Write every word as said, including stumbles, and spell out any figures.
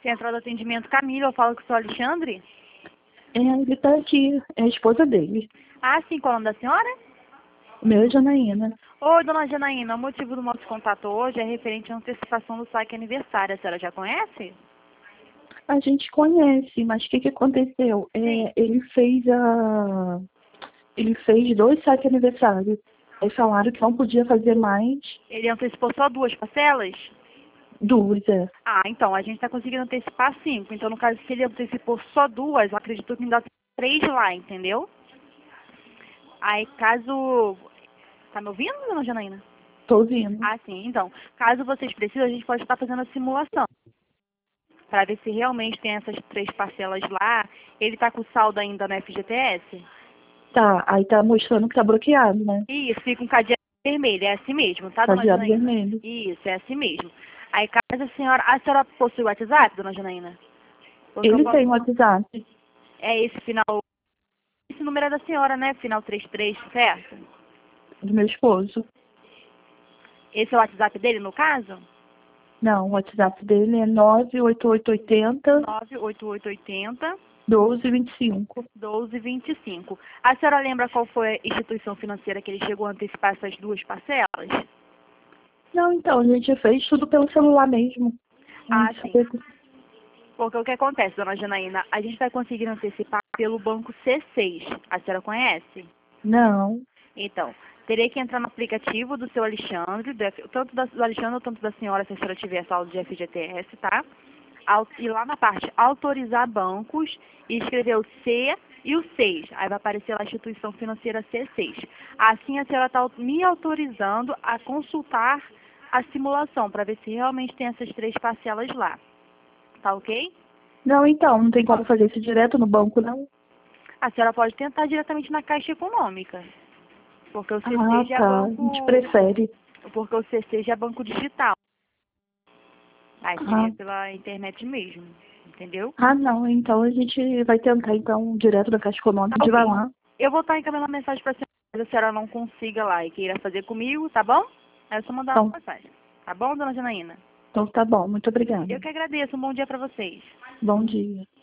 Central do Atendimento Camila, eu falo com o senhor Alexandre. É, ele tá aqui, é a esposa dele. Ah, sim, qual é o nome da senhora? O meu é Janaína. Oi, dona Janaína, o motivo do nosso contato hoje é referente à antecipação do saque aniversário. A senhora já conhece? A gente conhece, mas o que que aconteceu? Sim. É, ele fez a... Ele fez dois saques aniversários. Aí falaram que não podia fazer mais Ele antecipou só duas parcelas? duas, é. Ah, então, a gente está conseguindo antecipar cinco. Então, no caso, se ele antecipou só duas, eu acredito que ainda tem três lá, entendeu? Aí, caso... Tá me ouvindo, dona Janaína? Tô ouvindo. Ah, sim. Então, caso vocês precisem, a gente pode estar fazendo a simulação, para ver se realmente tem essas três parcelas lá. Ele está com saldo ainda na F G T S? Tá, aí tá mostrando que tá bloqueado, né? Isso, fica um cadeado vermelho, é assim mesmo, tá, dona Cadeado Janaína? vermelho. Isso, é assim mesmo. Aí, caso a senhora... A senhora possui WhatsApp, dona Janaína? Porque eu Ele posso... tem um WhatsApp É esse final... Esse número é da senhora, né? Final trinta e três, certo? do meu esposo. Esse é o WhatsApp dele, no caso? Não, o WhatsApp dele é nove oito oito oito zero, nove oito oito oito zero, doze vinte e cinco. doze vinte e cinco. A senhora lembra qual foi a instituição financeira que ele chegou a antecipar essas duas parcelas? Não, então, a gente fez tudo pelo celular mesmo. Ah, Não sim. sabia. Porque o que acontece, dona Janaína? A gente vai conseguir antecipar pelo banco C seis. A senhora conhece? Não. Então, teria que entrar no aplicativo do seu Alexandre, do F- tanto da- do Alexandre quanto da senhora, se a senhora tiver saldo de F G T S, tá? Au- E lá na parte autorizar bancos, e escrever o C e o seis. Aí vai aparecer lá a instituição financeira C seis. Assim a senhora está me autorizando a consultar a simulação, para ver se realmente tem essas três parcelas lá. Tá ok? Não, então, não tem como fazer isso direto no banco, não? A senhora pode tentar diretamente na Caixa Econômica. Porque o C Ah, seis é tá. A gente banco. prefere. Porque o C seis é banco digital. Aí Ah, seria pela internet mesmo. Entendeu? ah, não. Então a gente vai tentar, então, direto da Caixa Econômica, Tá de vai ok. lá. Eu vou estar encaminhando uma mensagem para a senhora, caso a senhora não consiga lá e queira fazer comigo, tá bom? É só mandar Então, uma mensagem. Tá bom, dona Janaína? então tá bom. Muito obrigada. Eu que agradeço. Um bom dia para vocês. Bom dia.